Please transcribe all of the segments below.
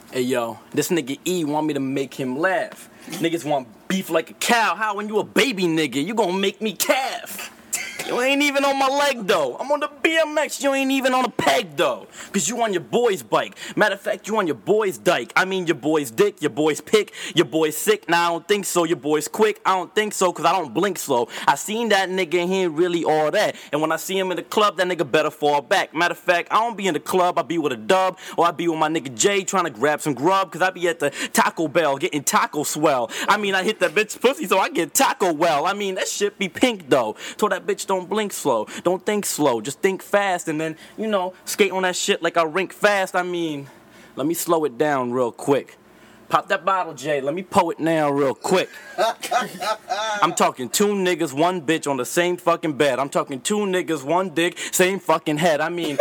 Hey yo, this nigga E want me to make him laugh. Niggas want beef like a cow. How when you a baby nigga, you gonna make me calf? You ain't even on my leg though. I'm on the BMX, you ain't even on a peg though. Cause you on your boy's bike. Matter of fact, you on your boy's dike. I mean your boy's dick, your boy's pick, your boy's sick. Nah, I don't think so. Your boy's quick. I don't think so, cause I don't blink slow. I seen that nigga and he ain't really all that. And when I see him in the club, that nigga better fall back. Matter of fact, I don't be in the club, I be with a dub. Or I be with my nigga Jay trying to grab some grub. Cause I be at the Taco Bell getting taco swell. I mean, I hit that bitch pussy so I get taco well. I mean, that shit be pink though. So that bitch don't blink slow. Don't think slow. Just think fast and then, skate on that shit like I rink fast. I mean, let me slow it down real quick. Pop that bottle, Jay. Let me pour it now real quick. I'm talking 2 niggas, 1 bitch on the same fucking bed. I'm talking 2 niggas, 1 dick, same fucking head. I mean...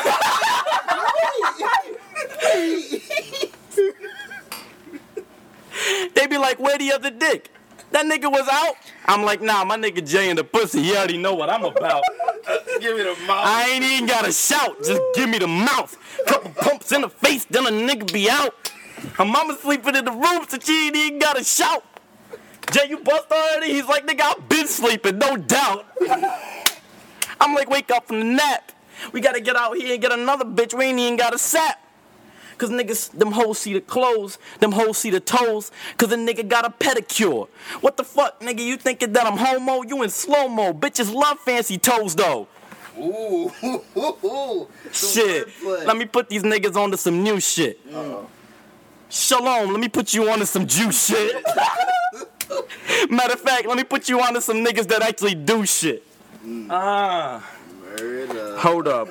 They be like, where the other dick? That nigga was out. I'm like, nah, my nigga Jay in the pussy. He already know what I'm about. Give me the mouth. I ain't even gotta shout. Just give me the mouth. Couple pumps in the face, then a nigga be out. Her mama sleeping in the room, so she ain't even gotta shout. Jay, you bust already? He's like, nigga, I've been sleeping, no doubt. I'm like, wake up from the nap. We gotta get out here and get another bitch. We ain't even got a sap. Cause niggas, them hoes see the clothes, them hoes see the toes, cause a nigga got a pedicure. What the fuck, nigga, you thinking that I'm homo? You in slow-mo, bitches love fancy toes though. Ooh. Shit, let me put these niggas onto some new shit. Shalom, let me put you onto some juice shit. Matter of fact, let me put you onto some niggas that actually do shit. Hold up.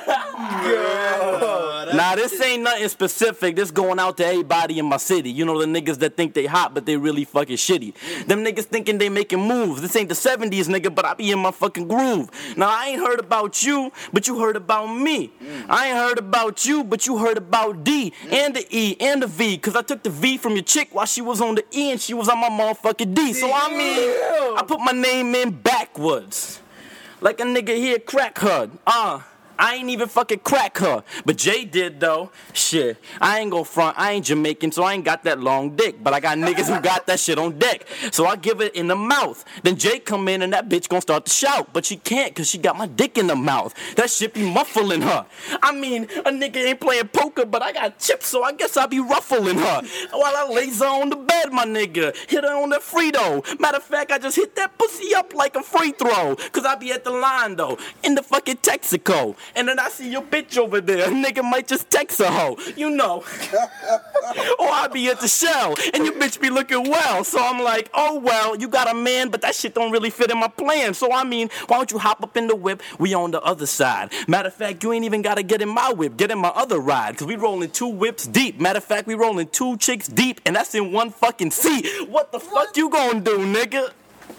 Nah, this ain't nothing specific. This going out to everybody in my city. You know, the niggas that think they hot, but they really fucking shitty. Them niggas thinking they making moves. This ain't the 70s, nigga, but I be in my fucking groove. Now, I ain't heard about you, but you heard about me. I ain't heard about you, but you heard about D and the E and the V. Cause I took the V from your chick while she was on the E and she was on my motherfucking D. So, I mean, I put my name in backwards. Like a nigga here crack her. I ain't even fucking crack her. But Jay did though. Shit. I ain't gon' front. I ain't Jamaican, so I ain't got that long dick. But I got niggas who got that shit on deck. So I give it in the mouth. Then Jay come in and that bitch gon' start to shout. But she can't cause she got my dick in the mouth. That shit be muffling her. I mean, a nigga ain't playing poker, but I got chips, so I guess I be ruffling her. While I lays her on the bed, my nigga. Hit her on the Frito. Matter of fact, I just hit that pussy up like a free throw. Cause I be at the line though. In the fucking Texaco. And then I see your bitch over there. A nigga might just text a hoe, you know. Or I be at the shell, and your bitch be looking well. So I'm like, oh well, you got a man, but that shit don't really fit in my plan. So I mean, why don't you hop up in the whip? We on the other side. Matter of fact, you ain't even gotta get in my whip. Get in my other ride, cause we rolling 2 whips deep. Matter of fact, we rolling 2 chicks deep, and that's in 1 fucking seat. What the fuck you gonna do, nigga?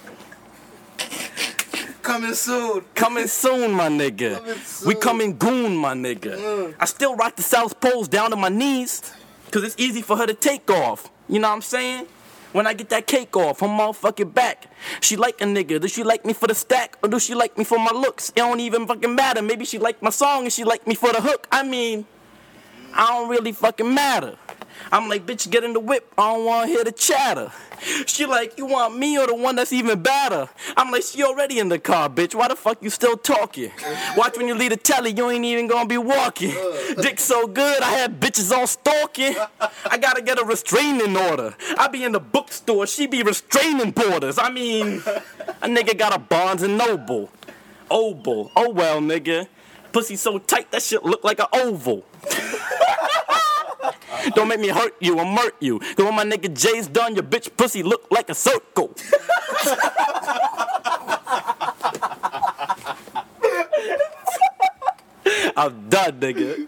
Coming soon. Coming soon, my nigga. We coming goon, my nigga. I still rock the South Poles down to my knees, cause it's easy for her to take off. You know what I'm saying? When I get that cake off her motherfucking back. She like a nigga. Does she like me for the stack? Or does she like me for my looks? It don't even fucking matter. Maybe she like my song and she like me for the hook. I mean, I don't really fucking matter. I'm like, bitch, get in the whip. I don't want to hear the chatter. She like, you want me or the one that's even better? I'm like, she already in the car, bitch. Why the fuck you still talking? Watch when you leave the telly, you ain't even gonna be walking. Dick so good, I had bitches on stalking. I gotta get a restraining order. I be in the bookstore, she be restraining borders. I mean, a nigga got a Barnes and Noble. Oval. Oh well, nigga. Pussy so tight, that shit look like an oval. Don't make me hurt you or murk you. Cause when my nigga Jay's done, your bitch pussy look like a circle. I'm done, nigga.